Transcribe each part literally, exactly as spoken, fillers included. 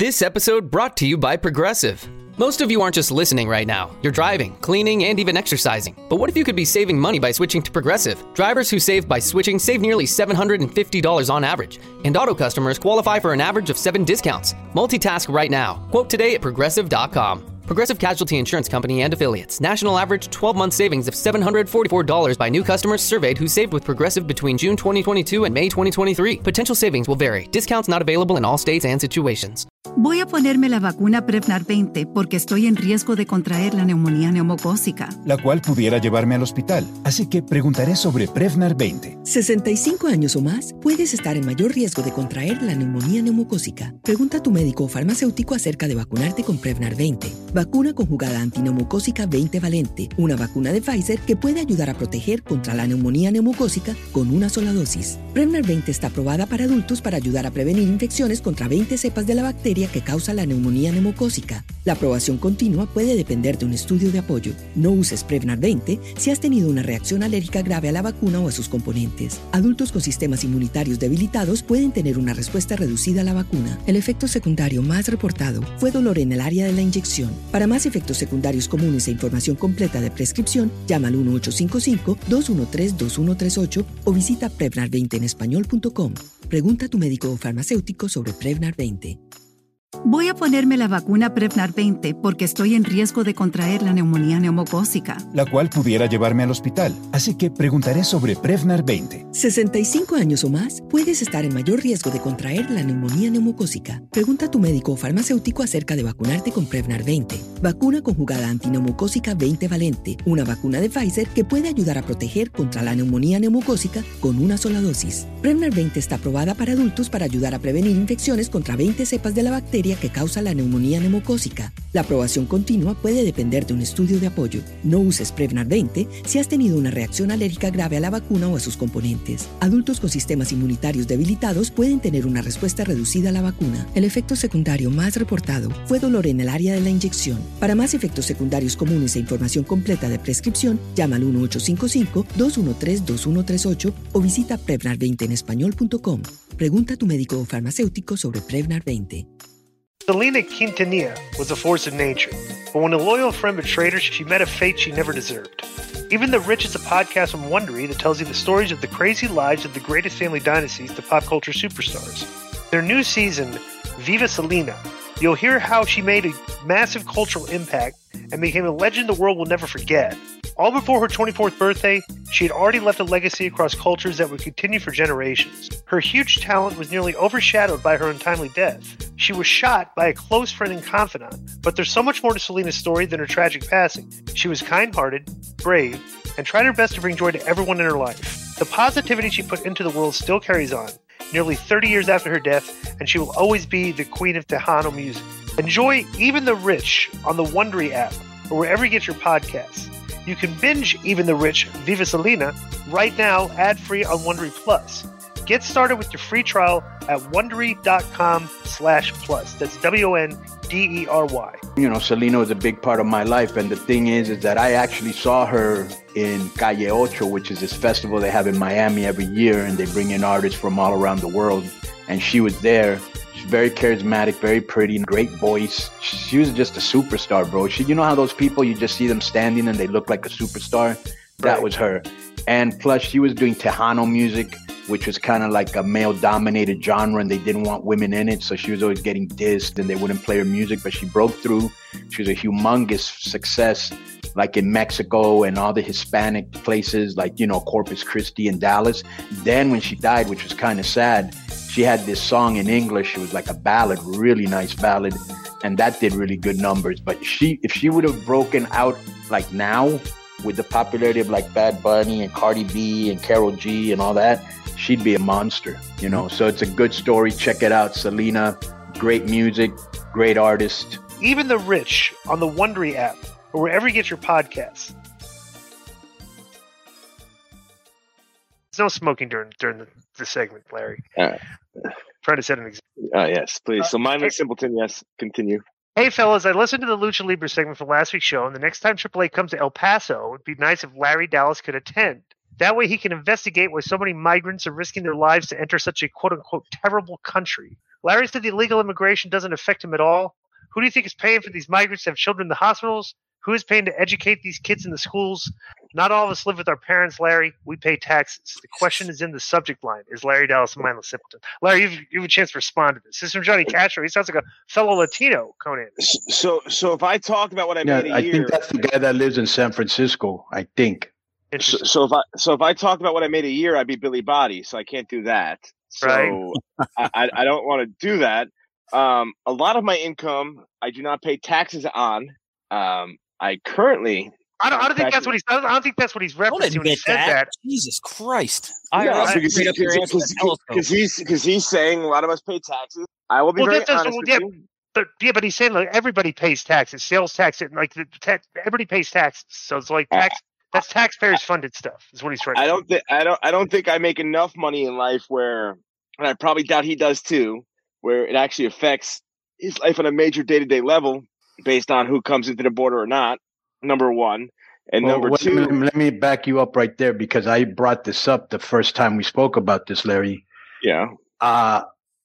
This episode brought to you by Progressive. Most of you aren't just listening right now. You're driving, cleaning, and even exercising. But what if you could be saving money by switching to Progressive? Drivers who save by switching save nearly seven hundred fifty dollars on average. And auto customers qualify for an average of seven discounts. Multitask right now. Quote today at progressive dot com. Progressive Casualty Insurance Company and Affiliates. National average twelve-month savings of seven hundred forty-four dollars by new customers surveyed who saved with Progressive between June twenty twenty-two and May twenty twenty-three. Potential savings will vary. Discounts not available in all states and situations. Voy a ponerme la vacuna Prevnar veinte porque estoy en riesgo de contraer la neumonía neumocócica, la cual pudiera llevarme al hospital. Así que preguntaré sobre Prevnar veinte. sesenta y cinco años o más, puedes estar en mayor riesgo de contraer la neumonía neumocócica. Pregunta a tu médico o farmacéutico acerca de vacunarte con Prevnar veinte. Vacuna conjugada antineumocócica veinte valente, una vacuna de Pfizer que puede ayudar a proteger contra la neumonía neumocócica con una sola dosis. Prevnar veinte está aprobada para adultos para ayudar a prevenir infecciones contra veinte cepas de la bacteria que causa la neumonía neumocócica. La aprobación continua puede depender de un estudio de apoyo. No uses Prevnar veinte si has tenido una reacción alérgica grave a la vacuna o a sus componentes. Adultos con sistemas inmunitarios debilitados pueden tener una respuesta reducida a la vacuna. El efecto secundario más reportado fue dolor en el área de la inyección. Para más efectos secundarios comunes e información completa de prescripción, llama al uno ocho cinco cinco, dos uno tres, dos uno tres ocho o visita prevnar veinte en español punto com. Pregunta a tu médico o farmacéutico sobre Prevnar veinte. Voy a ponerme la vacuna Prevnar veinte porque estoy en riesgo de contraer la neumonía neumocócica, la cual pudiera llevarme al hospital. Así que preguntaré sobre Prevnar veinte. sesenta y cinco años o más, puedes estar en mayor riesgo de contraer la neumonía neumocócica. Pregunta a tu médico o farmacéutico acerca de vacunarte con Prevnar veinte. Vacuna conjugada antineumocócica veinte valente, una vacuna de Pfizer que puede ayudar a proteger contra la neumonía neumocócica con una sola dosis. Prevnar veinte está aprobada para adultos para ayudar a prevenir infecciones contra veinte cepas de la bacteria que causa la neumonía neumocócica. La aprobación continua puede depender de un estudio de apoyo. No uses Prevnar veinte si has tenido una reacción alérgica grave a la vacuna o a sus componentes. Adultos con sistemas inmunitarios debilitados pueden tener una respuesta reducida a la vacuna. El efecto secundario más reportado fue dolor en el área de la inyección. Para más efectos secundarios comunes e información completa de prescripción, llama al uno ocho cinco cinco, dos uno tres, dos uno tres ocho o visita prevnar veinte en español punto com. Pregunta a tu médico o farmacéutico sobre Prevnar veinte. Selena Quintanilla was a force of nature, but when a loyal friend betrayed her, she met a fate she never deserved. Even the Rich is a podcast from Wondery that tells you the stories of the crazy lives of the greatest family dynasties to pop culture superstars. Their new season, Viva Selena, you'll hear how she made a massive cultural impact and became a legend the world will never forget. All before her twenty-fourth birthday, she had already left a legacy across cultures that would continue for generations. Her huge talent was nearly overshadowed by her untimely death. She was shot by a close friend and confidant, but there's so much more to Selena's story than her tragic passing. She was kind-hearted, brave, and tried her best to bring joy to everyone in her life. The positivity she put into the world still carries on, nearly thirty years after her death, and she will always be the queen of Tejano music. Enjoy Even the Rich on the Wondery app or wherever you get your podcasts. You can binge Even the Rich, Viva Selena, right now, ad-free on Wondery Plus. Get started with your free trial at Wondery.com slash plus. That's W O N D E R Y. You know, Selena was a big part of my life. And the thing is, is that I actually saw her in Calle Ocho, which is this festival they have in Miami every year. And they bring in artists from all around the world. And she was there. She's very charismatic, very pretty, great voice. She was just a superstar, bro. She, you know how those people, you just see them standing and they look like a superstar? That right. was her. And plus, she was doing Tejano music, which was kind of like a male-dominated genre, and they didn't want women in it, so she was always getting dissed, and they wouldn't play her music, but she broke through. She was a humongous success, like in Mexico and all the Hispanic places, like, you know, Corpus Christi and Dallas. Then when she died, which was kind of sad, she had this song in English. It was like a ballad, really nice ballad, and that did really good numbers. But she, if she would have broken out like now, with the popularity of like Bad Bunny and Cardi B and Karol G and all that, she'd be a monster, you know. So it's a good story. Check it out. Selena, great music, great artist. Even the Rich on the Wondery app or wherever you get your podcasts. There's no smoking during during the, the segment, Larry. Uh, Trying to set an example. Uh, yes, please. So mine uh, is Simpleton. Yes, continue. Hey, fellas, I listened to the Lucha Libre segment from last week's show, and the next time Triple A comes to El Paso, it would be nice if Larry Dallas could attend. That way he can investigate why so many migrants are risking their lives to enter such a quote-unquote terrible country. Larry said the illegal immigration doesn't affect him at all. Who do you think is paying for these migrants to have children in the hospitals? Who is paying to educate these kids in the schools? Not all of us live with our parents, Larry. We pay taxes. The question is in the subject line. Is Larry Dallas a mindless simpleton? Larry, you've, you have a chance to respond to this. This is from Johnny Castro. He sounds like a fellow Latino, Conan. So, so if I talk about what I Yeah, made a I year, think that's the guy that lives in San Francisco. I think. so, so if I so if I talked about what I made a year, I'd be Billy Body. So I can't do that. So Right. I, I, I don't want to do that. Um, a lot of my income I do not pay taxes on. Um, I currently. I don't, I don't think taxes- that's what he's. I don't, I don't think that's what he's Don't referencing when he admit said that. that. Jesus Christ. No, I R S because, straight up your because, ass with a telescope. because he's because he's saying a lot of us pay taxes. I will be Well, very that's just- honest well, with yeah, you. But yeah, but he's saying like everybody pays taxes, sales tax, and like the tax, everybody pays taxes. So it's like tax. That's taxpayers funded stuff. Is what he's trying to I say. don't think I don't I don't think I make enough money in life where, and I probably doubt he does too, where it actually affects his life on a major day to day level based on who comes into the border or not. Number one, and Well, number wait, two. let me- let me back you up right there because I brought this up the first time we spoke about this, Larry. Yeah, Uh,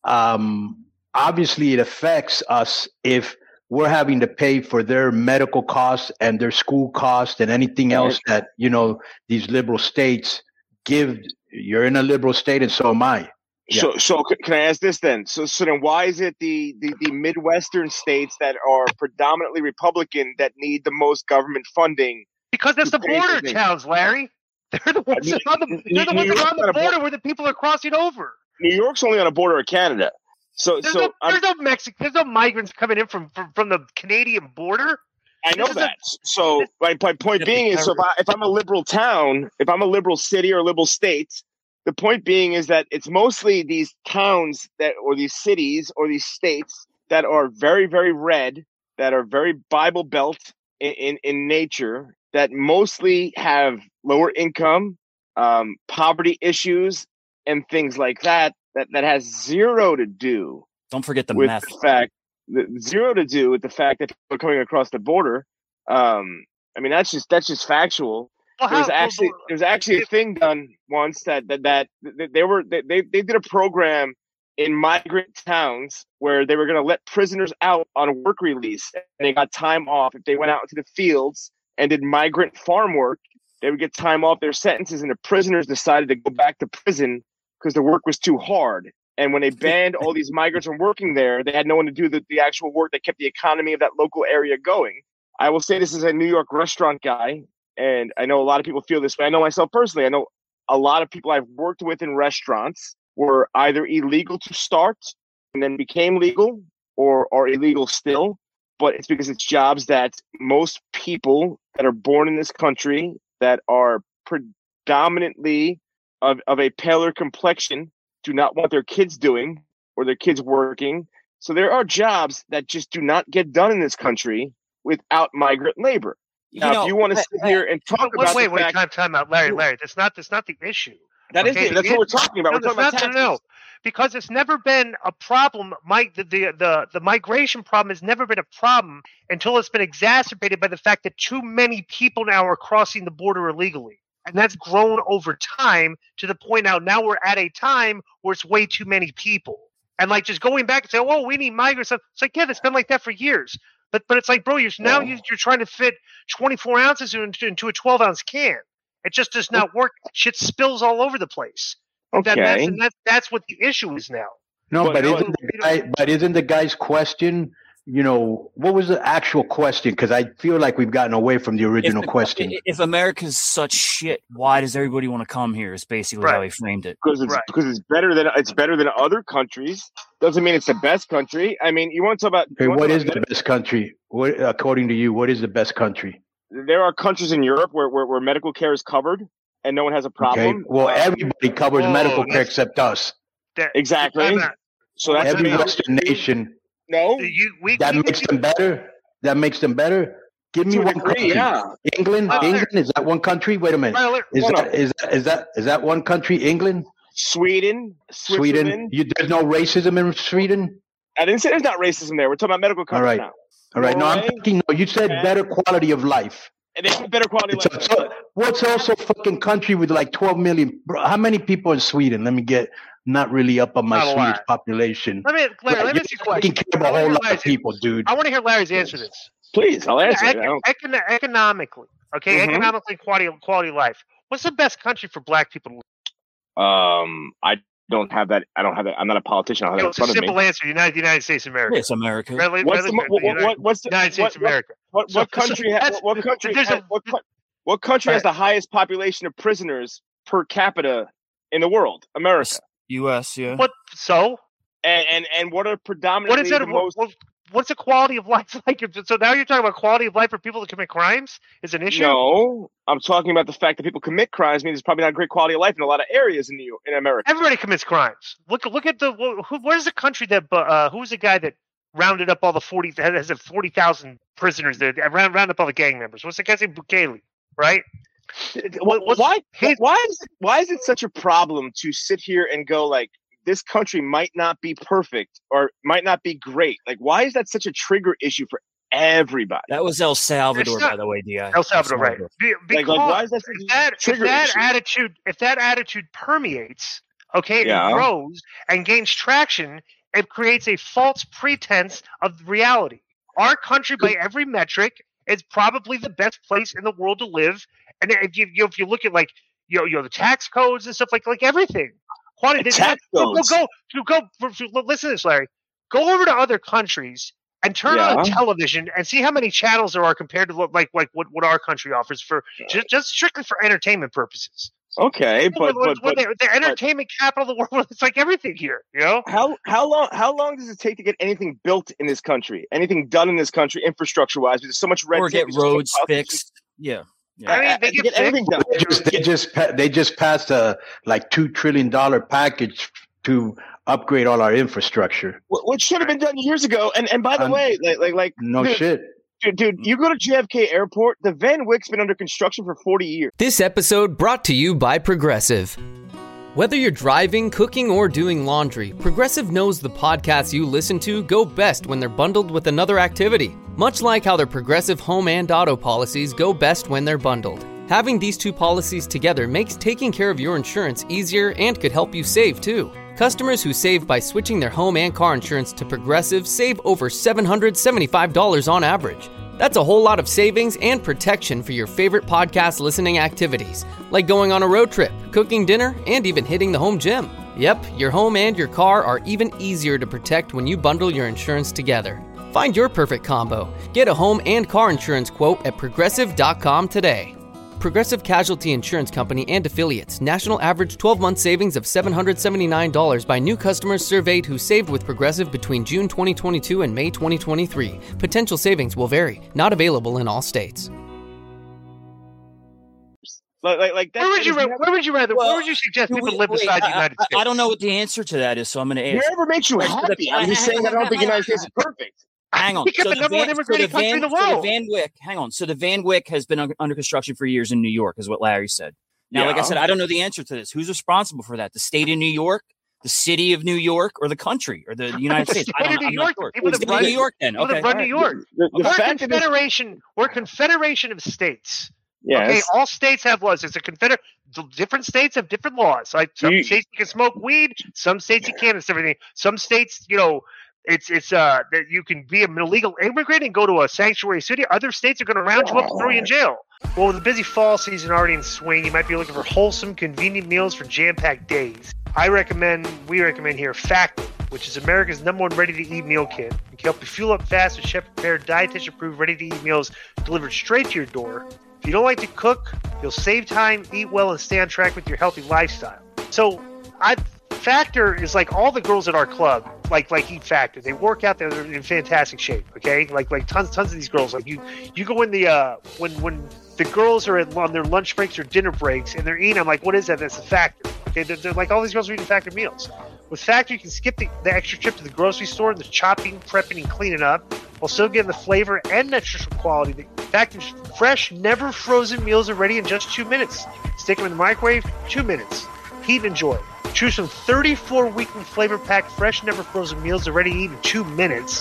um, obviously, it affects us if we're having to pay for their medical costs and their school costs and anything else that, you know, these liberal states give. You're in a liberal state, and so am I. Yeah. So, so c- can I ask this then? So, so then, why is it the, the, the Midwestern states that are predominantly Republican that need the most government funding? Because that's the pay border anything. towns, Larry. They're the ones that are on the, they're the New ones that are on York's not the a bo- border where the people are crossing over. New York's only on a border of Canada. So, There's so no, I'm- there's no Mexican, there's no migrants coming in from from, from the Canadian border. I know This is a- that. So my, my point Yeah, being is, so if, I, if I'm a liberal town, if I'm a liberal city or a liberal state, the point being is that it's mostly these towns that, or these cities or these states that are very, very red, that are very Bible Belt in, in, in nature, that mostly have lower income, um, poverty issues, and things like that, that, that has zero to do Don't forget the with meth. the fact the, zero to do with the fact that people are coming across the border. Um, I mean, that's just that's just factual. Well, There's how- actually well, there's actually a thing done once that that that, that they were they they they did a program in migrant towns where they were going to let prisoners out on a work release and they got time off if they went out into the fields and did migrant farm work. They would get time off their sentences, and the prisoners decided to go back to prison because the work was too hard. And when they banned all these migrants from working there, they had no one to do the, the actual work that kept the economy of that local area going. I will say this as a New York restaurant guy, and I know a lot of people feel this way. I know myself personally. I know a lot of people I've worked with in restaurants were either illegal to start and then became legal, or are illegal still. But it's because it's jobs that most people that are born in this country that are predominantly of, of a paler complexion do not want their kids doing or their kids working. So there are jobs that just do not get done in this country without migrant labor. You Now, know, if you want to I- sit I- here and talk wait, about wait, the wait, fact time, time out, Larry, Larry. That's not that's not the issue. that is Okay, it. That's it- what we're talking about. No, We're talking that's about not, no, taxes. no, because it's never been a problem. Mike, the, the the the migration problem has never been a problem until it's been exacerbated by the fact that too many people now are crossing the border illegally, and that's grown over time to the point now. Now we're at a time where it's way too many people, and like just going back and saying, "Oh, we need migrants." It's like, yeah, it's been like that for years. But but it's like, bro, you're now Yeah. you, you're trying to fit twenty-four ounces into, into a twelve ounce can. It just does not work. Shit spills all over the place. That, that's, Okay. and that's that's what the issue is now. No, But- but but- isn't the guy, but isn't the guy's question? You know, what was the actual question? Because I feel like we've gotten away from the original if, question. If America's such shit, why does everybody want to come here? Is basically how Right. he framed it. Because it's Right. because it's better than it's better than other countries. Doesn't mean it's the best country. I mean, you want to talk about Okay, you want what to is talk the about best country? What, according to you, what is the best country? med- there are countries in Europe where, where where medical care is covered and no one has a Okay, problem. well, Um, everybody covers whoa, medical care that's- except us. That, Exactly. time out. so that's Every amazing. Western nation. No, You, we, That we- makes them better. That makes them better. Give me to a one degree, country. yeah. England. Uh, England is that one country? Wait a minute. Well, Is no, that no. is that is that is that one country? England, Sweden, Sweden. Switzerland. You, there's no racism in Sweden. I didn't say there's not racism there. We're talking about medical coverage right. now. All right. No, I'm Norway, thinking. No, you said Japan. better quality of life. And they have a better quality It's life. a- what's also a fucking country with like twelve million? Bro, how many people in Sweden? Let me get not really up on my Not a Swedish lot. population. Let me, Larry, let me you ask you a question. fucking care I about a wanna whole hear lot of Larry's- people, dude. I want to hear Larry's answer to this. Please, I'll answer it. I Econ- don't- econ- economically, okay, Mhm. economically, quality quality of life. What's the best country for black people to live? Um, I don't have that. I don't have that. I'm not a politician. I don't You know, have it's that a in front of simple me. answer. United United States of America. It's America. Readily- What's the, readily- mo- what, United- what, what's the United States what, of America. What, So- what so country? has, that's- what country? there's Has, a- what, co- what country has Right. the highest population of prisoners per capita in the world? America. U S, yeah. What? So And and, and what are predominantly what is it? the most? What, what's the quality of life like? So now you're talking about quality of life for people that commit crimes is an issue. No, I'm talking about the fact that people commit crimes means there's probably not great quality of life in a lot of areas in New York, in America. Everybody commits crimes. Look, look at the who, where's the country that uh, who's the guy that rounded up all the forty has a forty thousand prisoners that round round up all the gang members? What's the guy's name? Bukele, right? What, what's, why? his- Why is it, why is it such a problem to sit here and go like this country might not be perfect or might not be great? Like, why is that such a trigger issue for everybody? That was El Salvador, It's not- by the way, D I. El Salvador, right? Be, Like, because like, why is that such if a that, if trigger that issue? attitude if that attitude permeates, okay, Yeah. and grows and gains traction, it creates a false pretense of reality. Our country, by every metric, is probably the best place in the world to live. And if you, you if you look at like you know, you know the tax codes and stuff like like everything, quantity The tax go, codes. go go go go for- for- listen to this, Larry. Go over to other countries and turn on Yeah. television and see how many channels there are compared to what, like like what, what our country offers for just, just strictly for entertainment purposes. Okay, but We're- but, we're but the, the entertainment capital of the world. It's like everything here, you know. how how long how long does it take to get anything built in this country? Anything done in this country, infrastructure wise? Because there's so much red Or tape. get there's so much roads politics. fixed. Yeah. yeah. I mean, Uh, they to get get anything done. They just they just pa- they just passed a like two trillion dollar package to upgrade all our infrastructure. Wh- Which should have been done years ago. And and by the Um, way, like like like No dude, shit. dude, dude, you go to J F K Airport. The Van Wyck's been under construction for forty years. This episode brought to you by Progressive. Whether you're driving, cooking, or doing laundry, Progressive knows the podcasts you listen to go best when they're bundled with another activity. Much like how their Progressive home and auto policies go best when they're bundled. Having these two policies together makes taking care of your insurance easier and could help you save too. Customers who save by switching their home and car insurance to Progressive save over seven hundred seventy-five dollars on average. That's a whole lot of savings and protection for your favorite podcast listening activities, like going on a road trip, cooking dinner, and even hitting the home gym. Yep, your home and your car are even easier to protect when you bundle your insurance together. Find your perfect combo. Get a home and car insurance quote at progressive dot com today. Progressive Casualty Insurance Company and Affiliates. National average twelve-month savings of seven hundred seventy-nine dollars by new customers surveyed who saved with Progressive between June twenty twenty-two and May twenty twenty-three. Potential savings will vary. Not available in all states. Like like, like that, Where would that you is ra- never- where would you rather Well, where would you suggest Do people we- live wait, beside the I- United I, States? I don't know what the answer to that is, so I'm going to ask. Wherever makes you Right, so the- happy. I'm just saying that I don't think the United States is perfect. Hang on. Become So the the number one Van, so immigrating the country Van, in the so the world. Van Wyck, hang on. So the Van Wyck has been un- under construction for years in New York, is what Larry said. Now, like I Yeah. said, I don't know the answer to this. Who's responsible for that? The state of New York, the city of New York, or the country, or the United The States? I state don't of know. New I'm not York, sure. people It's that the run- New York then. People Okay. that run all New right. York. The, the We're a fact that it's, confederation. We're a confederation of states. yes, Okay, all states have laws. It's a confederate. Different states have different laws. Like some You- states you can smoke weed, some states you can't. It's everything. Some states, you know, it's it's uh that you can be an illegal immigrant and go to a sanctuary city. Other states are going to round you up and throw you in jail. Well, with the busy fall season already in swing, you might be looking for wholesome, convenient meals for jam-packed days. I recommend, we recommend here, Factor, which is America's number one ready-to-eat meal kit. It can help you fuel up fast with chef-prepared, dietitian-approved, ready-to-eat meals delivered straight to your door. If you don't like to cook, you'll save time, eat well, and stay on track with your healthy lifestyle. So, I Factor is like all the girls at our club, like like eat Factor. They work out, they're in fantastic shape. Okay, like like tons tons of these girls. Like you, you go in the uh when when the girls are at, on their lunch breaks or dinner breaks and they're eating. I'm like, what is that? That's a Factor. Okay, they're, they're like all these girls are eating Factor meals. With Factor, you can skip the, the extra trip to the grocery store, the chopping, prepping, and cleaning up, while still getting the flavor and nutritional quality. The Factor's fresh, never frozen meals are ready in just two minutes. Stick them in the microwave, two minutes. Heat and enjoy. Choose from thirty-four weekly flavor-packed, fresh, never frozen meals are ready to eat in two minutes.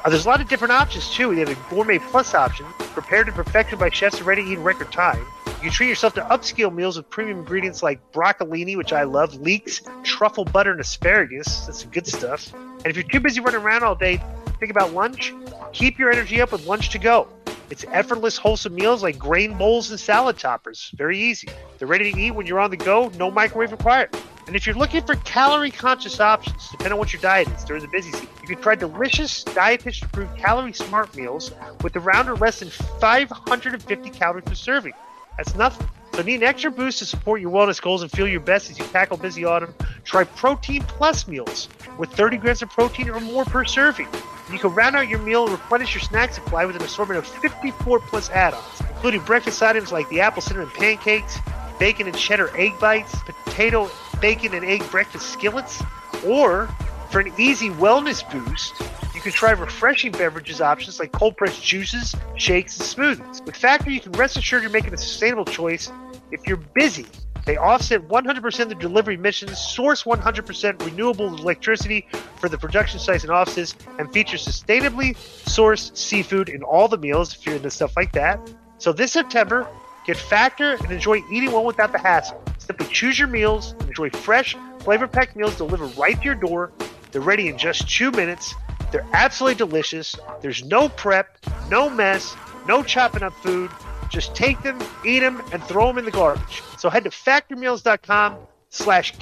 Uh, there's a lot of different options, too. We have a Gourmet Plus option, prepared and perfected by chefs and ready to eat in record time. You can treat yourself to upscale meals with premium ingredients like broccolini, which I love, leeks, truffle butter, and asparagus. That's some good stuff. And if you're too busy running around all day, think about lunch. Keep your energy up with Lunch to Go. It's effortless, wholesome meals like grain bowls and salad toppers. Very easy. They're ready to eat when you're on the go, no microwave required. And if you're looking for calorie-conscious options, depending on what your diet is during the busy season, you can try delicious, dietitian-approved calorie-smart meals with around or less than five hundred fifty calories per serving. That's nothing. So need an extra boost to support your wellness goals and feel your best as you tackle busy autumn? Try Protein Plus meals with thirty grams of protein or more per serving. You can round out your meal and replenish your snack supply with an assortment of fifty-four plus add-ons, including breakfast items like the apple cinnamon pancakes, bacon and cheddar egg bites, potato, bacon, and egg breakfast skillets. Or, for an easy wellness boost, you can try refreshing beverages options like cold-pressed juices, shakes, and smoothies. With Factor, you can rest assured you're making a sustainable choice. If you're busy, they offset one hundred percent of the delivery emissions, source one hundred percent renewable electricity for the production sites and offices, and feature sustainably sourced seafood in all the meals if you're into stuff like that. So this September, get Factor and enjoy eating well without the hassle. Simply choose your meals and enjoy fresh, flavor-packed meals delivered right to your door. They're ready in just two minutes. They're absolutely delicious. There's no prep, no mess, no chopping up food. Just take them, eat them, and throw them in the garbage. So head to factormeals.com slash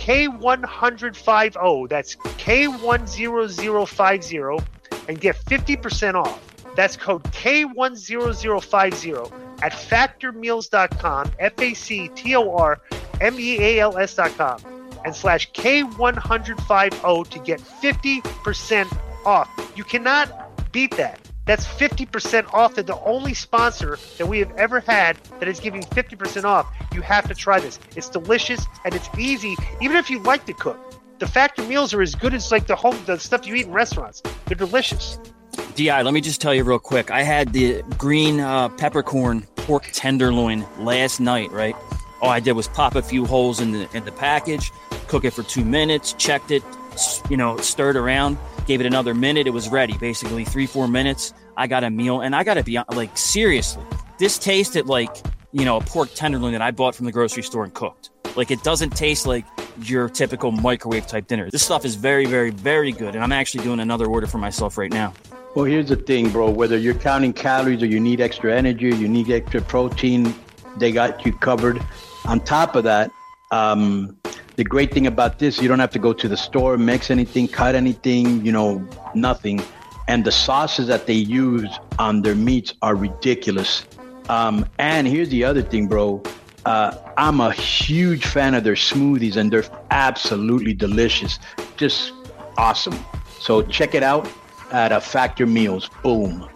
K1050. That's K one zero zero five zero and get fifty percent off. That's code K one zero zero five zero at factormeals.com, F A C T O R M E A L S dot com, and slash K one zero five zero to get fifty percent off. You cannot beat that. That's fifty percent off. They're the only sponsor that we have ever had that is giving fifty percent off. You have to try this. It's delicious and it's easy, even if you like to cook. The Factor meals are as good as like the home, the stuff you eat in restaurants. They're delicious. D I, let me just tell you real quick. I had the green uh, peppercorn pork tenderloin last night, right? All I did was pop a few holes in the in the package, cook it for two minutes, checked it, you know, stirred around, gave it another minute. It was ready. Basically, three, four minutes. I got a meal, and I got to be like, seriously, this tasted like, you know, a pork tenderloin that I bought from the grocery store and cooked. Like, it doesn't taste like your typical microwave type dinner. This stuff is very, very, very good, and I'm actually doing another order for myself right now. Well, here's the thing, bro. Whether you're counting calories or you need extra energy, you need extra protein, they got you covered. On top of that, um, the great thing about this, you don't have to go to the store, mix anything, cut anything, you know, nothing. And the sauces that they use on their meats are ridiculous. Um, and here's the other thing, bro. Uh, I'm a huge fan of their smoothies, and they're absolutely delicious. Just awesome. So check it out at a Factor Meals. Boom.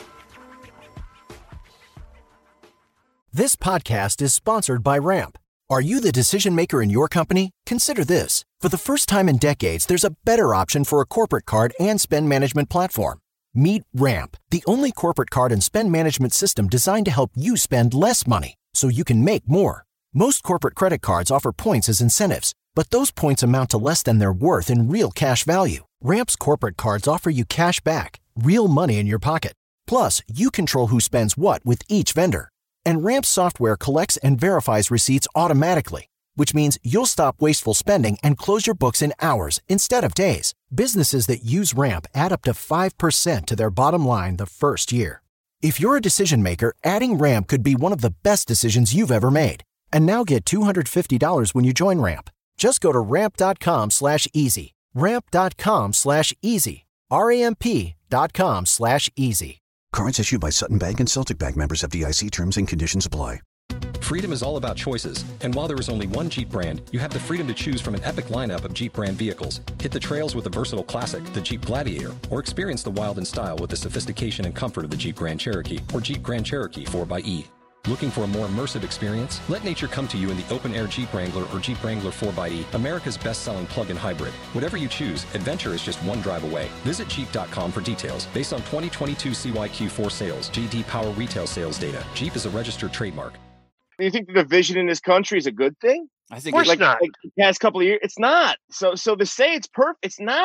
This podcast is sponsored by Ramp. Are you the decision maker in your company? Consider this. For the first time in decades, there's a better option for a corporate card and spend management platform. Meet Ramp, the only corporate card and spend management system designed to help you spend less money so you can make more. Most corporate credit cards offer points as incentives, but those points amount to less than their worth in real cash value. Ramp's corporate cards offer you cash back, real money in your pocket. Plus, you control who spends what with each vendor. And Ramp software collects and verifies receipts automatically, which means you'll stop wasteful spending and close your books in hours instead of days. Businesses that use Ramp add up to five percent to their bottom line the first year. If you're a decision maker, adding Ramp could be one of the best decisions you've ever made. And now get two hundred fifty dollars when you join Ramp. Just go to ramp.com slash easy. Ramp.com slash easy. R-A-M-P dot com slash easy. Cards issued by Sutton Bank and Celtic Bank, members, F D I C. Terms and conditions apply. Freedom is all about choices, and while there is only one Jeep brand, you have the freedom to choose from an epic lineup of Jeep brand vehicles. Hit the trails with the versatile classic, the Jeep Gladiator, or experience the wild and style with the sophistication and comfort of the Jeep Grand Cherokee or Jeep Grand Cherokee four by E. Looking for a more immersive experience? Let nature come to you in the open-air Jeep Wrangler or Jeep Wrangler four by E, America's best-selling plug-in hybrid. Whatever you choose, adventure is just one drive away. Visit Jeep dot com for details. Based on twenty twenty-two C Y Q four sales, J D Power retail sales data. Jeep is a registered trademark. Do you think the division in this country is a good thing? I think it's it's like, not. like the past couple of years, it's not. So, so to say it's perfect, it's not.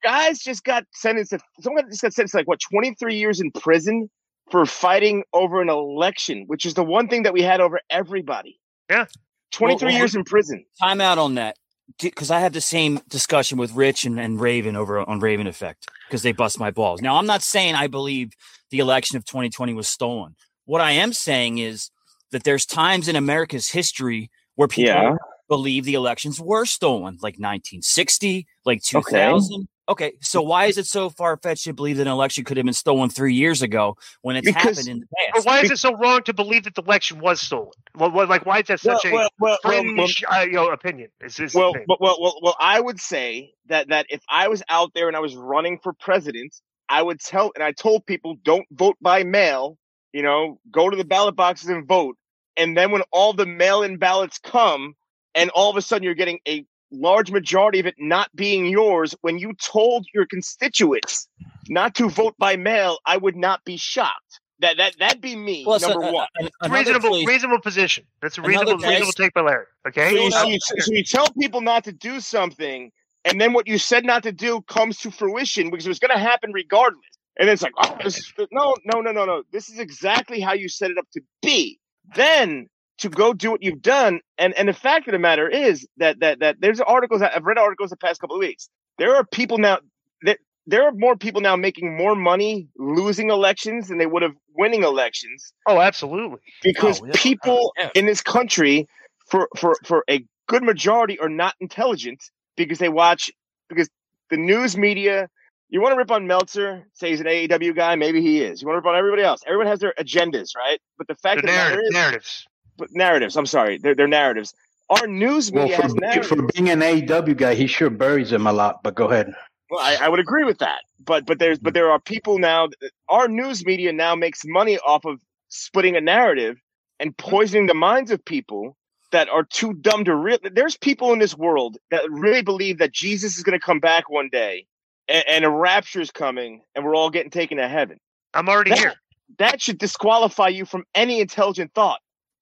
guys just got sentenced. To, someone just got sentenced to like what twenty-three years in prison for fighting over an election, which is the one thing that we had over everybody. Yeah, twenty-three well, well, years in prison. Time out on that, because I had the same discussion with Rich and, and Raven over on Raven Effect because they bust my balls. Now, I'm not saying I believe the election of twenty twenty was stolen. What I am saying is that there's times in America's history where people Yeah. believe the elections were stolen, like nineteen sixty, like two thousand. Okay, okay, so why is it so far-fetched to believe that an election could have been stolen three years ago when it's Because- happened in the But past? why is it so wrong to believe that the election was stolen? Well, well, like, why is that such Well, a well, well, fringe well, uh, you know, opinion? Is this Well, the thing? but, well, well, well, I would say that that if I was out there and I was running for president, I would tell, and I told people, don't vote by mail. You know, go to the ballot boxes and vote. And then when all the mail-in ballots come, and all of a sudden you're getting a large majority of it not being yours, when you told your constituents not to vote by mail, I would not be shocked. That that that'd be me. Plus, number uh, one. uh, another reasonable, place- reasonable position. That's a Another reasonable, place- reasonable take by Larry. Okay. So you, so, Uh, you, so you tell people not to do something, and then what you said not to do comes to fruition because it was going to happen regardless. And it's like, oh, this is, no, no, no, no, no. This is exactly how you set it up to be. Then to go do what you've done, and and the fact of the matter is that that that there's articles I've read articles the past couple of weeks. There are people now that there are more people now making more money losing elections than they would have winning elections. oh, absolutely. Because Oh, yeah. people Yeah. in this country, for, for, for a good majority, are not intelligent because they watch, because the news media, you want to rip on Meltzer, say he's an A E W guy, maybe he is. You want to rip on everybody else. Everyone has their agendas, right? But the fact The of the matter narrative, is, narratives. but narratives, I'm sorry, they're, they're narratives. Our news Well, media for, has narratives. for being an A E W guy, he sure buries him a lot. But go ahead. Well, I, I would agree with that, but but there's but there are people now. Our news media now makes money off of splitting a narrative and poisoning the minds of people that are too dumb to real. There's people in this world that really believe that Jesus is going to come back one day, and, and a rapture is coming, and we're all getting taken to heaven. I'm already That, here. that should disqualify you from any intelligent thought.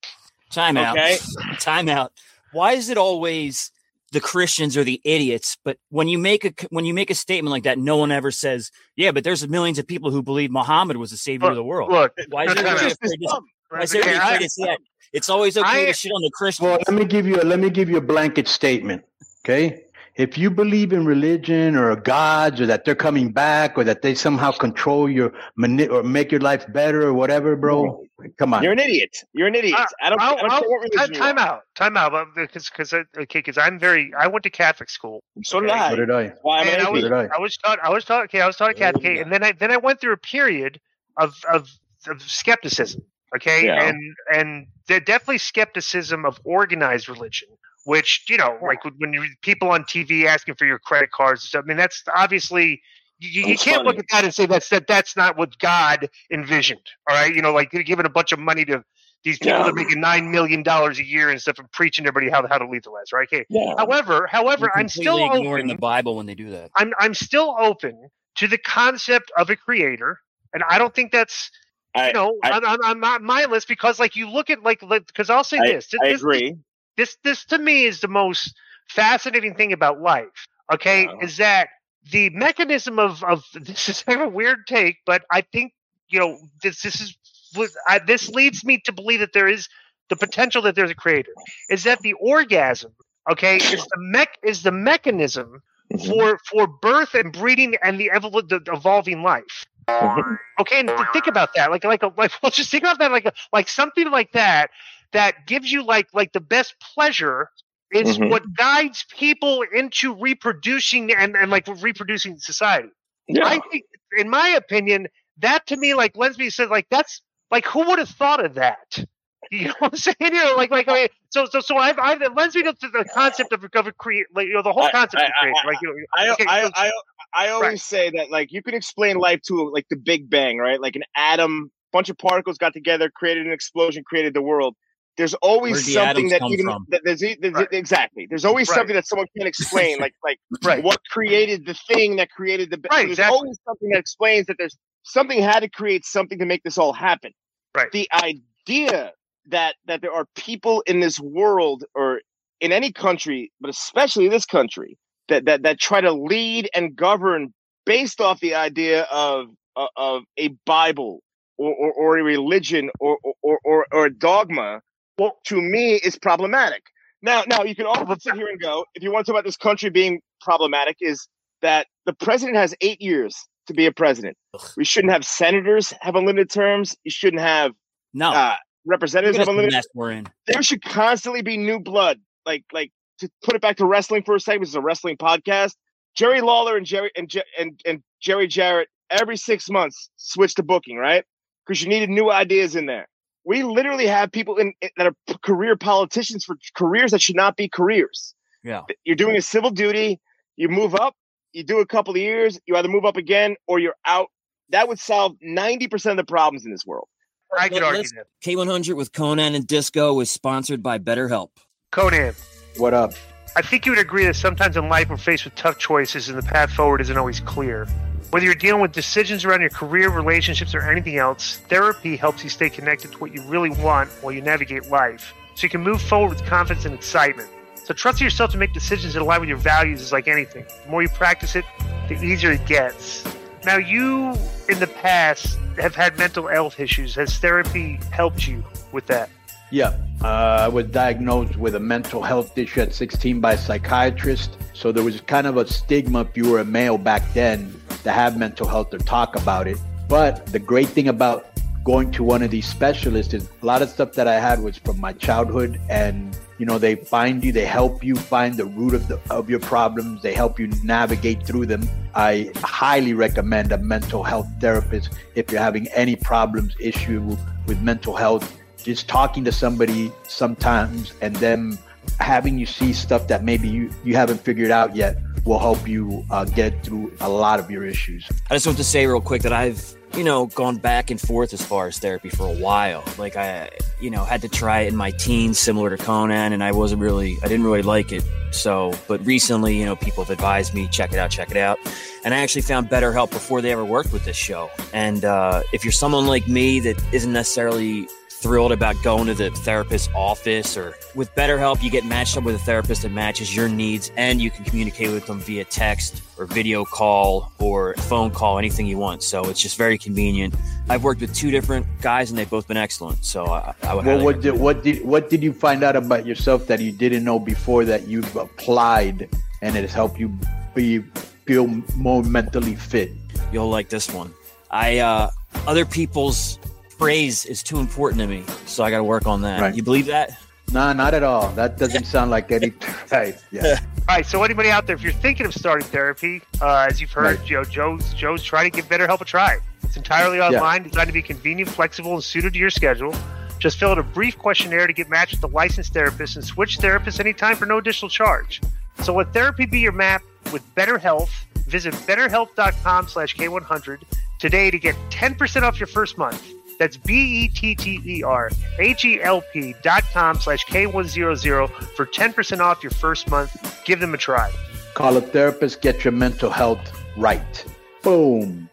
Time out. Okay. Time out. Why is it always the Christians are the idiots? But when you make a when you make a statement like that, no one ever says, "Yeah, but there's millions of people who believe Muhammad was the savior of the world." Look, Why is look, everybody look, afraid to, dumb. why is everybody Okay, I- afraid to say that? It's always okay I- to shit on the Christians. Well, let me give you a let me give you a blanket statement. Okay, if you believe in religion or gods or that they're coming back or that they somehow control your mani- or make your life better or whatever, bro, come on. You're an idiot. You're an idiot. Uh, I don't, I'll- I don't I'll- care what religion you time are. out, time out, because because okay, because I'm very. I went to Catholic school. So did Okay. I. So did I. Why am And I an was, atheist? did I. I was taught, I was taught, okay, I was taught Catholic, Yeah. and then I, then I went through a period of, of, of skepticism, okay, Yeah. and, and there definitely skepticism of organized religion, which, you know, like when you people on T V asking for your credit cards and stuff, I mean, that's obviously, you, you That's can't funny. look at that and say that's, that that's not what God envisioned, all right, you know, like you're giving a bunch of money to these people Yeah. that are making nine million dollars a year and stuff and preaching to everybody how, how to lead their lives, right, okay. Yeah. However, however, You're I'm still completely ignoring open. the Bible when they do that. I'm I'm still open to the concept of a creator, and I don't think that's I, you know I, I'm, I'm, I'm not mindless because like you look at like because I'll say I, this this, I this agree. this this to me is the most fascinating thing about life. Okay, Yeah. is that the mechanism of of this is kind of a weird take, but I think you know this this is what I, this leads me to believe that there is the potential that there's a creator. Is that the orgasm? Okay, is the mech is the mechanism Mhm. for for birth and breeding and the, evol- the evolving life. Mhm. Okay, and to think about that, like like a like well, just think about that like a, like something like that that gives you like like the best pleasure is Mhm. what guides people into reproducing and and like reproducing society. Yeah. I think, in my opinion, that to me like lends me to like that's like who would have thought of that? You know what I'm saying? You know, like, like, okay, so, so, so, I've, I've, it lends me to the concept of, of a create, like, you know, the whole I- concept I- of creation. I- Like, you know, I, okay, I, so- I, I always Right. say that, like, you can explain life to, like, the Big Bang, right? Like an atom, bunch of particles got together, created an explosion, created the world. There's always Where'd the something atoms that come even from? that there's, e- there's Right. exactly. There's always Right. something that someone can't explain, like, like Right. what created the thing that created the. Right, There's exactly. always something that explains that there's something had to create something to make this all happen. Right. The idea that that there are people in this world or in any country, but especially this country, that that that try to lead and govern based off the idea of of, of a Bible or, or, or a religion or or, or or a dogma, well, to me is problematic. Now, now you can also sit here and go, if you want to talk about this country being problematic, is that the president has eight years to be a president. We shouldn't have senators have unlimited terms. You shouldn't have no uh, representatives have unlimited. Mess we're in. There should constantly be new blood. Like, like to put it back to wrestling for a second. This is a wrestling podcast. Jerry Lawler and Jerry and and and Jerry Jarrett every six months switch to booking, right? Because you needed new ideas in there. We literally have people in, in that are career politicians for careers that should not be careers. Yeah, you're doing a civil duty. You move up. You do a couple of years. You either move up again or you're out. That would solve ninety percent of the problems in this world. I could argue that. K one hundred with Conan and Disco is sponsored by BetterHelp. Conan, what up? I think you would agree that sometimes in life we're faced with tough choices and the path forward isn't always clear. Whether you're dealing with decisions around your career, relationships, or anything else, therapy helps you stay connected to what you really want while you navigate life, so you can move forward with confidence and excitement. So trust yourself to make decisions that align with your values is like anything. The more you practice it, the easier it gets. Now, you, in the past, have had mental health issues. Has therapy helped you with that? Yeah, uh, I was diagnosed with a mental health issue at sixteen by a psychiatrist. So there was kind of a stigma if you were a male back then to have mental health or talk about it. But the great thing about going to one of these specialists is a lot of stuff that I had was from my childhood, and you know, they find you, they help you find the root of the of your problems, they help you navigate through them. I highly recommend a mental health therapist if you're having any problems, issue with mental health. Just talking to somebody sometimes and them having you see stuff that maybe you, you haven't figured out yet will help you uh, get through a lot of your issues. I just want to say real quick that I've, you know, gone back and forth as far as therapy for a while. Like I, you know, had to try it in my teens, similar to Conan, and I wasn't really, I didn't really like it. So, but recently, you know, people have advised me, check it out, check it out. And I actually found BetterHelp before they ever worked with this show. And uh, if you're someone like me that isn't necessarily thrilled about going to the therapist's office, or with BetterHelp, you get matched up with a therapist that matches your needs, and you can communicate with them via text or video call or phone call, anything you want. So it's just very convenient. I've worked with two different guys and they've both been excellent. So I, I would. Well, what did what did what did you find out about yourself that you didn't know before that you've applied and it has helped you be feel more mentally fit? You'll like this one. I uh, other people's praise is too important to me, so I got to work on that. Right. You believe that? No, not at all. That doesn't sound like any. Right. Yeah. All right. So anybody out there, if you're thinking of starting therapy, uh, as you've heard, right. Joe, Joe's Joe's trying to give BetterHelp a try. It's entirely online, yeah. designed to be convenient, flexible, and suited to your schedule. Just fill out a brief questionnaire to get matched with a licensed therapist and switch therapists anytime for no additional charge. So let therapy be your map with BetterHelp. Visit betterhelp.com slash K100 today to get ten percent off your first month. That's B-E-T-T-E-R-H-E-L-P dot com slash K one hundred for ten percent off your first month. Give them a try. Call a therapist, get your mental health right. Boom.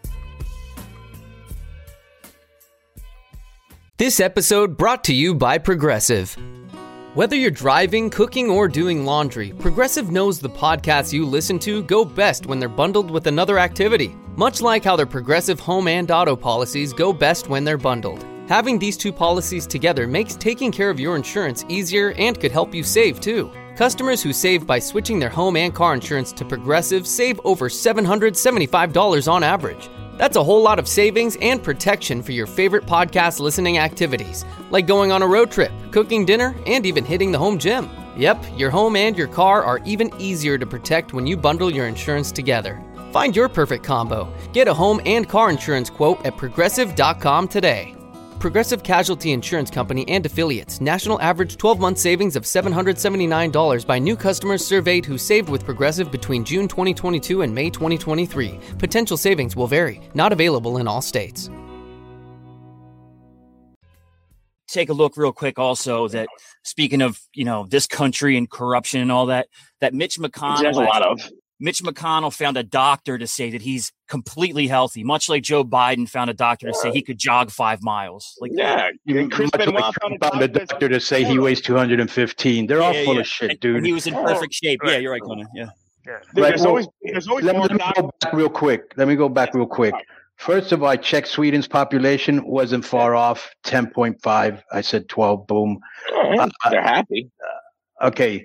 This episode brought to you by Progressive. Whether you're driving, cooking, or doing laundry, Progressive knows the podcasts you listen to go best when they're bundled with another activity. Much like how their Progressive home and auto policies go best when they're bundled. Having these two policies together makes taking care of your insurance easier and could help you save too. Customers who save by switching their home and car insurance to Progressive save over seven hundred seventy-five dollars on average. That's a whole lot of savings and protection for your favorite podcast listening activities, like going on a road trip, cooking dinner, and even hitting the home gym. Yep, your home and your car are even easier to protect when you bundle your insurance together. Find your perfect combo. Get a home and car insurance quote at progressive dot com today. Progressive Casualty Insurance Company and Affiliates. National average twelve-month savings of seven hundred seventy-nine dollars by new customers surveyed who saved with Progressive between June twenty twenty-two and May twenty twenty-three. Potential savings will vary. Not available in all states. Take a look real quick also that, speaking of, you know, this country and corruption and all that, that Mitch McConnell... There's a lot of... Mitch McConnell found a doctor to say that he's completely healthy, much like Joe Biden found a doctor to say he could jog five miles. Like, yeah, Chris much like found a doctor to say he weighs two hundred fifteen. They're yeah, all full yeah. of shit, and, dude. And he was in perfect shape. Right. Yeah, you're right, Conan. Yeah. Yeah. Right, There's well, always there's always let, more let me go back real quick. Let me go back real quick. First of all, I checked Sweden's population wasn't far off, ten point five. I said twelve. Boom. Oh, Uh, they're happy. Okay.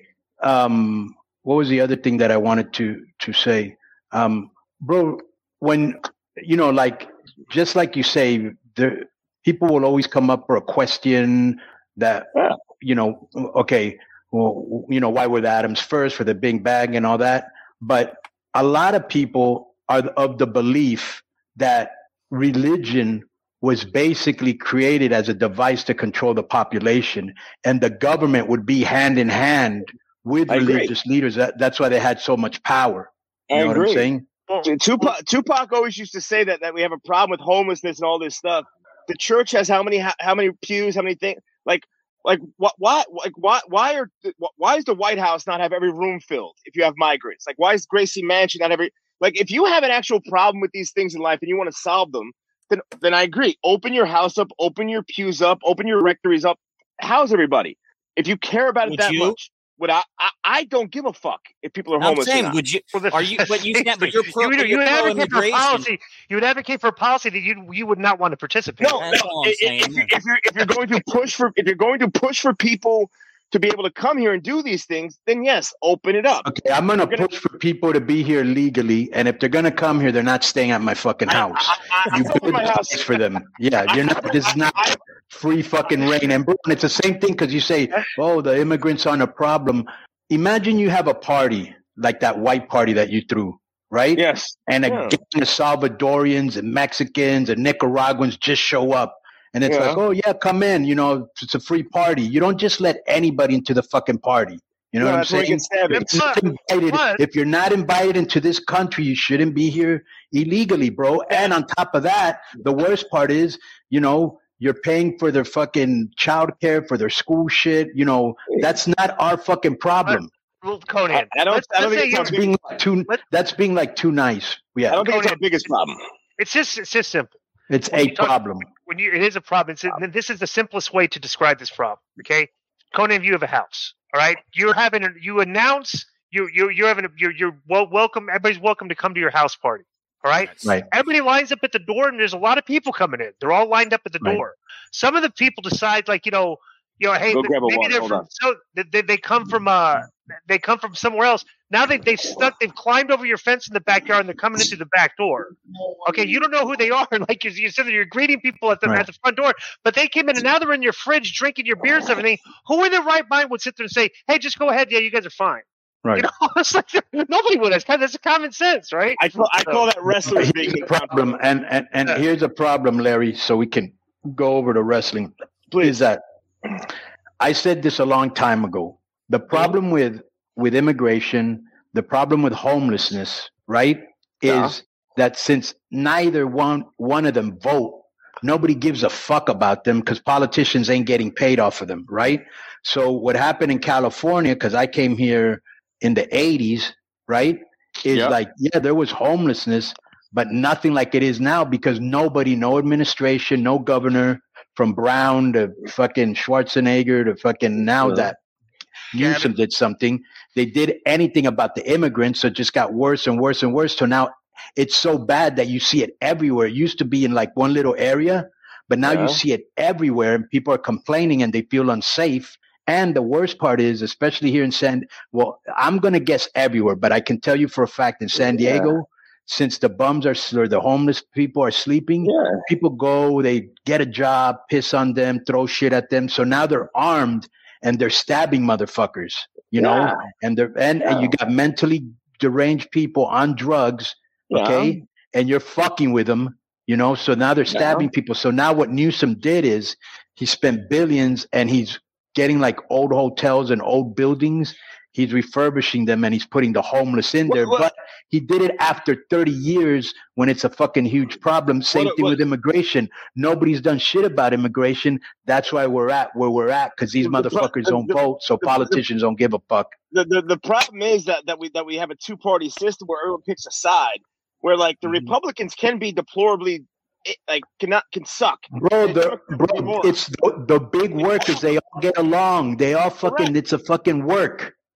Um, what was the other thing that I wanted to to say, um, bro? When you know, like just like you say, the people will always come up for a question that Yeah. you know. Okay, well, you know, why were the atoms first for the Big Bang and all that? But a lot of people are of the belief that religion was basically created as a device to control the population, and the government would be hand in hand with I agree. religious leaders. That, that's why they had so much power. You I know agree. what I'm saying? T- Tupac, Tupac always used to say that that we have a problem with homelessness and all this stuff. The church has how many how, how many pews, how many things? Like like what why like why why are why does the White House not have every room filled if you have migrants? Like why is Gracie Mansion not every like if you have an actual problem with these things in life and you want to solve them, then then I agree. Open your house up, open your pews up, open your rectories up, house everybody. If you care about it Would that you? much. Would I, I? I don't give a fuck if people are I'm homeless. saying, or not. would you? Well, Are you? But you said, but you're pro, you would, you you're would pro advocate for a immigration. policy. You would advocate for a policy that you you would not want to participate. No, in. That's no. all I'm If, saying, if, you- yeah. if you're if you're going to push for if you're going to push for people to be able to come here and do these things, then yes, open it up. Okay, I'm gonna gonna- push for people to be here legally, and if they're gonna come here, they're not staying at my fucking house. I, I, You I open build my a house. place for them. Yeah, you're not. This is not free fucking reign. And bro, it's the same thing because you say, "Oh, the immigrants aren't a problem." Imagine you have a party like that white party that you threw, right? Yes. And a Yeah. gang of Salvadorians and Mexicans and Nicaraguans just show up. And it's Yeah. like, oh, yeah, come in. You know, it's a free party. You don't just let anybody into the fucking party. You know No, what I'm that's where you saying? get stabbed. If you're, not invited, But- if you're not invited into this country, you shouldn't be here illegally, bro. And on top of that, the worst part is, you know, you're paying for their fucking childcare, for their school shit. You know, that's not our fucking problem. Well, Conan, I, I don't. let's, I don't let's say think it's you- our Being biggest, like too, Let- that's being like too nice. Yeah, I don't think it's our Conan, biggest problem. it's just it's just simple. it's when a you talk- problem. When you it is a problem. It's, then this is the simplest way to describe this problem. Okay, Conan, you have a house. All right, you're having a, you announce you you you're having a, you're you're well, welcome. Everybody's welcome to come to your house party. All right. Right. Everybody lines up at the door, and there's a lot of people coming in. They're all lined up at the Right. door. Some of the people decide, like you know, you know, hey, Go th- grab a maybe water, they're hold from on. so they, they they come from uh they come from somewhere else. Now they they've stuck they've climbed over your fence in the backyard, and they're coming into the back door. Okay, you don't know who they are. Like you're, you said, you're greeting people at the Right. at the front door, but they came in, and now they're in your fridge drinking your beers and everything. Who in their right mind would sit there and say, "Hey, just go ahead. Yeah, you guys are fine." Right. You know, it's like nobody would. That's kind of that's a common sense, right? I call I call that wrestlers But being here's the problem, and and and Yeah. here's a problem, Larry. So we can go over to wrestling. Please. Is that I said this a long time ago. The problem with with immigration, the problem with homelessness, right, Yeah. is that since neither one one of them vote, nobody gives a fuck about them because politicians ain't getting paid off of them, right? So what happened in California, because I came here in the eighties, right, is Yeah. like, yeah, there was homelessness, but nothing like it is now because nobody, no administration, no governor, from Brown to fucking Schwarzenegger to fucking now Yeah. that Newsom did something. They did anything about the immigrants, so it just got worse and worse and worse. So now it's so bad that you see it everywhere. It used to be in like one little area, but now Yeah. you see it everywhere, and people are complaining and they feel unsafe. And the worst part is, especially here in San, well, I'm going to guess everywhere, but I can tell you for a fact in San Yeah. Diego, since the bums are, or the homeless people are sleeping, Yeah. people go, they get a job, piss on them, throw shit at them. So now they're armed and they're stabbing motherfuckers, you know, Yeah. and they're, and, and you Yeah. got mentally deranged people on drugs. Okay. Yeah. And you're fucking with them, you know, so now they're Yeah. stabbing people. So now what Newsom did is he spent billions and he's getting like old hotels and old buildings. He's refurbishing them and he's putting the homeless in there. What- what- But he did it after thirty years when it's a fucking huge problem. Same What- thing what- with immigration. Nobody's done shit about immigration. That's why we're at where we're at because these The pro- motherfuckers the- don't the- vote. So the- politicians don't give a fuck. the, the the problem is that, that we that we have a two party system where everyone picks a side, where like the Mhm. Republicans can be deplorably eh, like cannot can suck. Bro, They the, suck bro, more. it's the, the big work is they all get along. They all fucking, Correct. it's a fucking work.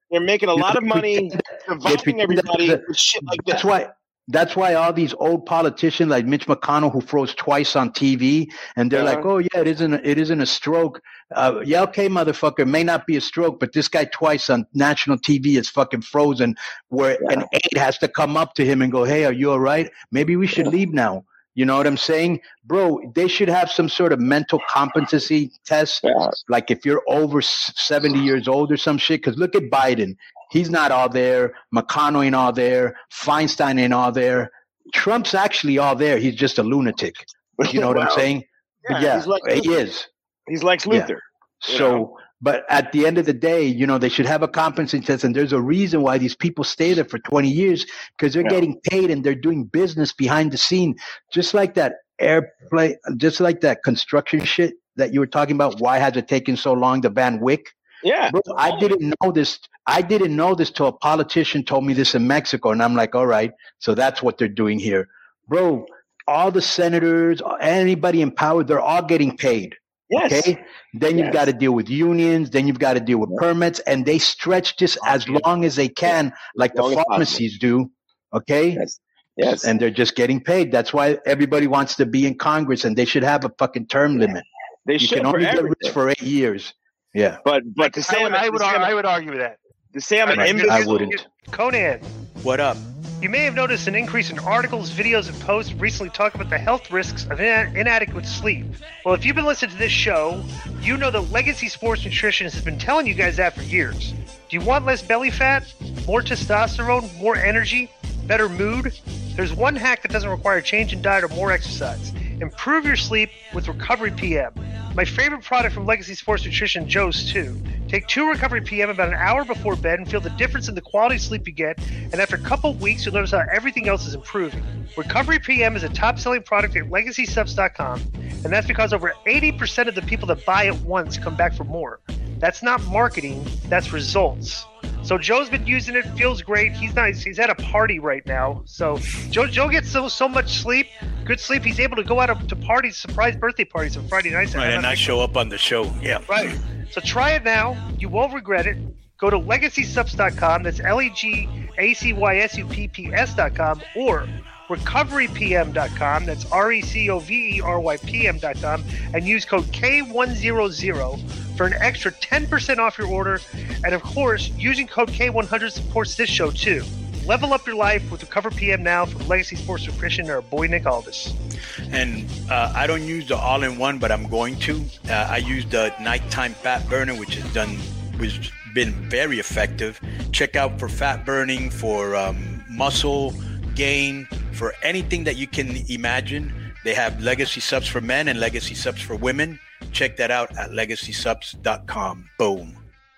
They're making a You lot know, of money dividing everybody that- with shit like this. That's why. That's why all these old politicians like Mitch McConnell, who froze twice on T V, and they're Uh-huh. like, "Oh yeah, it isn't. It isn't a stroke. Uh, yeah, okay, motherfucker, it may not be a stroke, but this guy twice on national T V is fucking frozen, where an aide has to come up to him and go, "Hey, are you all right? Maybe we should leave now." You know what I'm saying, bro? They should have some sort of mental competency test, like if you're over seventy years old or some shit. Because look at Biden. He's not all there. McConnell ain't all there. Feinstein ain't all there. Trump's actually all there. He's just a lunatic. You know what I'm Wow. saying? Yeah, Yeah, he's like he Luther. is. He's Lex Yeah. Luthor. you So, know? but at the end of the day, you know, they should have a competency test. And there's a reason why these people stay there for twenty years, because they're Yeah. getting paid and they're doing business behind the scene. Just like that airplane, just like that construction shit that you were talking about. Why has it taken so long to ban W I C? Yeah. Bro, I didn't know this. I didn't know this till a politician told me this in Mexico. And I'm like, all right, so that's what they're doing here. Bro, all the senators, anybody in power, they're all getting paid. Yes. Okay. Then you've Yes. got to deal with unions. Then you've got to deal with permits, and they stretch this as long as they can, like the long as possible. pharmacies do. Okay. Yes. Yes. And they're just getting paid. That's why everybody wants to be in Congress, and they should have a fucking term limit. They you should can for only get everything. rich for eight years. Yeah. But but to say I would, I'm, I would, to say ar- I'm, I would argue with that. to say I'm an Right. imbecile. I wouldn't. Conan, What up? you may have noticed an increase in articles, videos, and posts recently talking about the health risks of ina- inadequate sleep. Well, if you've been listening to this show, you know that Legacy Sports Nutrition has been telling you guys that for years. Do you want less belly fat, more testosterone, more energy, better mood? There's one hack that doesn't require a change in diet or more exercise. Improve your sleep with Recovery P M. My favorite product from Legacy Sports Nutrition, Joe's too. Take two Recovery P M about an hour before bed and feel the difference in the quality of sleep you get. And after a couple weeks, you'll notice how everything else is improving. Recovery P M is a top-selling product at legacy subs dot com, and that's because over eighty percent of the people that buy it once come back for more. That's not marketing, that's results. So Joe's been using it, feels great. He's not he's at a party right now. So Joe Joe gets so so much sleep, good sleep, he's able to go out to parties, surprise birthday parties on Friday nights. Right, and not show up on the show. Yeah. Right. So try it now. You won't regret it. Go to legacy subs dot com. That's L E G A C Y S U P P S dot com or recovery p m dot com. That's R E C O V E R Y P M dot com. And use code K one hundred for an extra ten percent off your order. And of course, using code K one hundred supports this show too. Level up your life with Recover P M now from Legacy Sports Nutrition and our boy Nick Aldis. And uh, I don't use the all-in-one, but I'm going to. Uh, I use the nighttime fat burner, which has done, which been very effective. Check out for fat burning, for um, muscle gain, for anything that you can imagine. They have Legacy Subs for men and Legacy Subs for women. Check that out at legacy subs dot com. Boom.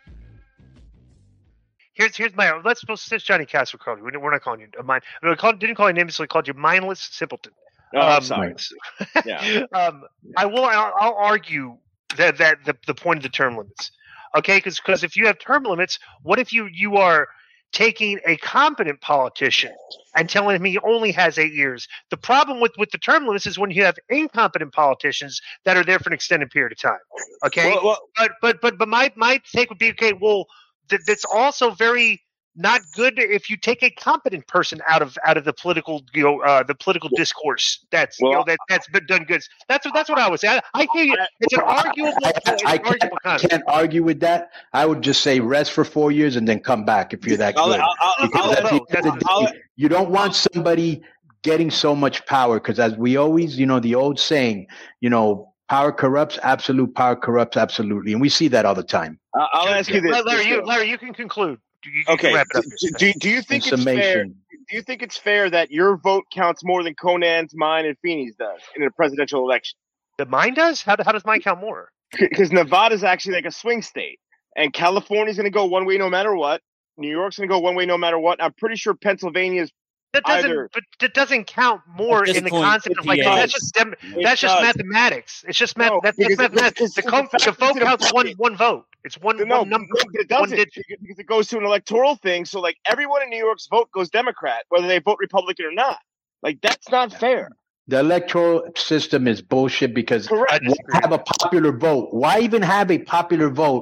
Here's here's my let's let's since Johnny Castro called you. We're not calling you a mind. No, called, didn't call you name, so we called you mindless simpleton. Oh, I'm Um, sorry. Yeah. um, I will. I'll, I'll argue that that the, the point of the term limits. Okay, because because if you have term limits, what if you you are taking a competent politician and telling him he only has eight years? The problem with with the term limits is when you have incompetent politicians that are there for an extended period of time. Okay, Well, well- but but but but my my take would be okay. Well, th- that's also very not good if you take a competent person out of out of the political you know uh, the political discourse. That's you know Well, that that's been done good. That's what that's what I would say. I, I hear you. It's an arguable. I, It's I an can't, arguable I concept. can't argue with that. I would just say rest for four years and then come back if you're that I'll- good. I'll- I'll- Because I'll- at the end of the I'll- day, you don't want somebody getting so much power, because as we always, you know, the old saying, you know, power corrupts, absolute power corrupts absolutely. And we see that all the time. I'll, I'll ask you this. Larry, this you, way. Larry, you can conclude. You, you can Okay. wrap it up. Do, do, do you think In it's fair? summation. Do you think it's fair that your vote counts more than Conan's, mine, and Feeney's does in a presidential election? The mine does? How, how does mine count more? Because Nevada's actually like a swing state, and California's going to go one way no matter what. New York's going to go one way no matter what. I'm pretty sure Pennsylvania's That doesn't, either. but that doesn't count more At this in the point, concept of like it that's does. just dem- It that's just does. mathematics. It's just math. No, that's, that's because it- mathematics. it's- The, it's co- the fact the vote that it- counts one one vote. It's one No, one number. no, but it one doesn't digit. because it goes to an electoral thing. So, like, everyone in New York's vote goes Democrat, whether they vote Republican or not. Like, that's not fair. The electoral system is bullshit because Correct. why have a popular vote? Why even have a popular vote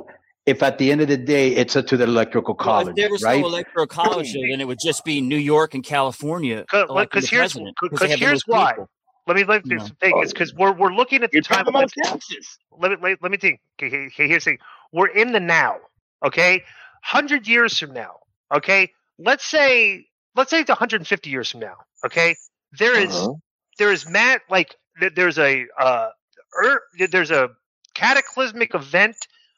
if at the end of the day it's up to the electoral college, well, if there was right? no electoral college, then it would just be New York and California. Because here's because here's why. People. Let me let me no. think. It's because we're we're looking at the You're time about Texas. Let me let, let me think. Okay, okay, here's the thing. We're in the now. Okay, hundred years from now. Okay, let's say let's say it's one hundred fifty years from now. Okay, there is uh-huh. there is Matt like there's a uh er, there's a cataclysmic event,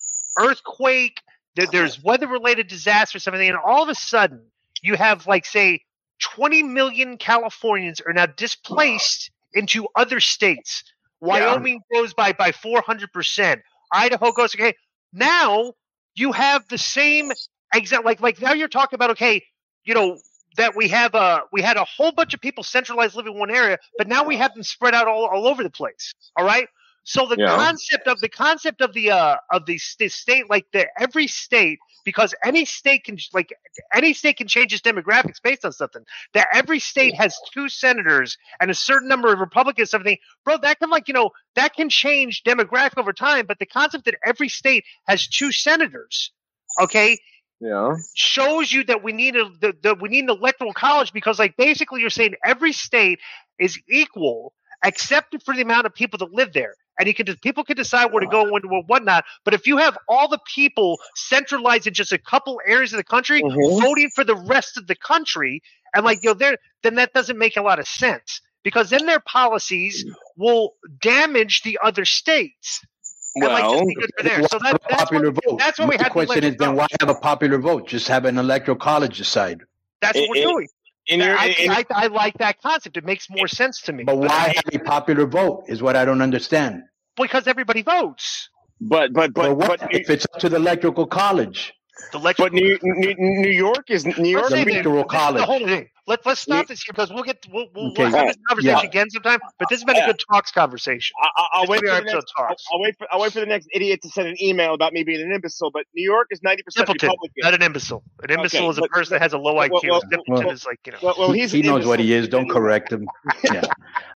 earthquake. There, there's weather related disasters, something, and all of a sudden you have like say twenty million Californians are now displaced into other states. Wyoming yeah. goes by by four hundred percent. Idaho goes okay. Now you have the same exact like like now you're talking about okay, you know that we have a we had a whole bunch of people centralized living in one area, but now we have them spread out all, all over the place. All right. So the yeah. concept of the concept of the uh, of the st- state like the every state because any state can like any state can change its demographics based on something. That every state has two senators and a certain number of Republicans. Something, bro, that can like you know that can change demographic over time. But the concept that every state has two senators, okay, yeah, shows you that we need a the, the, we need an electoral college because like basically you're saying every state is equal except for the amount of people that live there. And you can people can decide where to go and when to whatnot. But if you have all the people centralized in just a couple areas of the country mm-hmm. voting for the rest of the country, and like you know, there, then that doesn't make a lot of sense because then their policies will damage the other states. Well, and, like, just be good for there. So that, that's popular what, vote. That's what we the have. question is then why have a popular vote? Just have an electoral college decide. That's what it, we're doing. In your, I, in, I, I like that concept. It makes more sense to me. But why have a popular vote is what I don't understand. Because everybody votes. But but but, but, but if it's up to the electoral college. The electoral but New, New, New York is New York. The electoral college. The whole thing. Let, let's stop this here because we'll get we'll, we'll, okay. we'll have this conversation yeah. again sometime. But this has been a good talks conversation. I, I'll, wait for the next, I'll, I'll wait for I'll wait for the next idiot to send an email about me being an imbecile. But New York is ninety percent Republican. Not an imbecile. An imbecile okay. is a but, person that has a low I Q. Well, well, Simpleton well, is like you know. Well, well he's he knows what he is. Don't correct him. Yeah.